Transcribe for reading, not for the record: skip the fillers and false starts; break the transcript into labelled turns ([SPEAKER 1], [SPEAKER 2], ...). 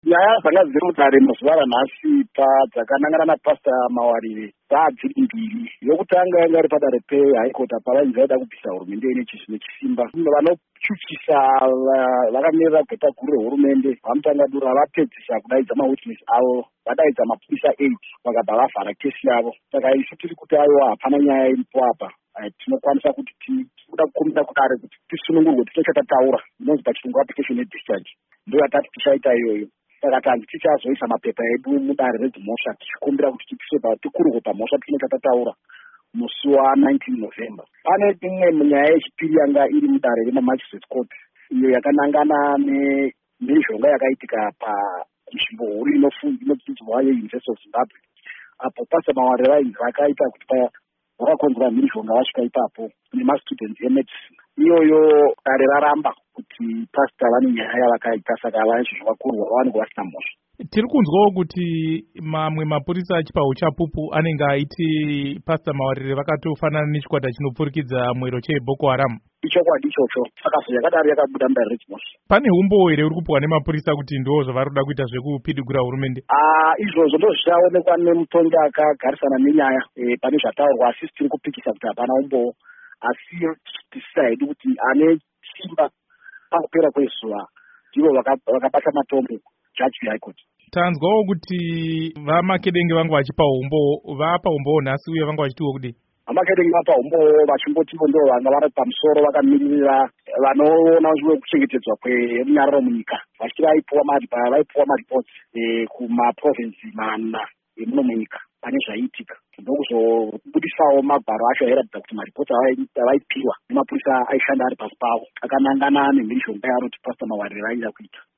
[SPEAKER 1] nyaya dzanga dziri mudare mazuva ranhasi dzakanangana napasta Mawarire dzadziri mbiri. Yokutanga yanga iri padare peHigh Court pavainzi vaida kubvisa hurumende ine chisimba. Vanochuchisa vakamirira gota guru rehurumende vamutangadura vapedzisa kudaidza mawitness avo, vadaidza mapurisa 8 vakabva vavhara kesi yavo. Saka isu tiri kuti aiwa hapana nyaya iripo apa. Tinokwanisa kuti tikuda kukumbira kudare kuti tisunungurwe tichataura inonzi pachirungu application yedischarge, ndio yatati tichaita iyoyo. Saka tanzi tichazoisa mapepa edu mudare redzimhosva tichikumbira kuti tikurwe pamhosva tinotataura musi wa19 November. Pane imwe munyaya yechipiri yanga iri mudare remamagistrate court iyo yakanangana nezvonga yakaitika panzvimbo huru inodzidzwa yeUniversity of Zimbabwe, apo pasta Mawarire vainzi vakaita kuti vakakonzera mhirizhonga vasvika ipapo nemastudents emedicine. Iyoyo dare raramba kuti pasta vane nyaya yavakaita, saka vanezvizvakurwa vavanenge vasina mhosva.
[SPEAKER 2] Tiri kunzwawo kuti mamwe mapurisa achipaho chapupu anenge aiti pasta Mawarire vakatofanana nechikwata chinopfurikidza mwero cheBoko Haram.
[SPEAKER 1] Ichokwadi ichocho, saka zvakadaro yakabuda mudare redzimhosva.
[SPEAKER 2] Pane umbowo here uri kupiwa nemapurisa kuti ndiwo zvavari kuda kuita zvekupidigura hurumende?
[SPEAKER 1] Izvozvo ndo zvichaonekwa nemutongi akagarisana nenyaya pane zvataurwa, asi tiri kupikisa kuti hapana umbowo, asi tichitisisa hedu kuti ane simba pakupera kwezuva ndivo vakabata matombo jaji weHigh Court.
[SPEAKER 2] Tanzwawo kuti vaMakedenge vanga vachipawo umbowo, vapa umbowo nhasi uye vanga vachitiwo kudii?
[SPEAKER 1] Vamakedenge vapa umbowo vachimbotiwo ndo vanga vari pamusoro vakamirira vanoona zvekuchengetedzwa kwerunyararo munyika, vachiti vaipuwa maripoti kumaprovinsi mana emuno munyika pane zvaiitika, ndokuzobudisawo magwaro acho airatidza kuti maripoti avaipiwa nemapurisa aishanda ari pasi pavo akanangana nemhirizhonga yaanoti pasta Mawarire aida kuita.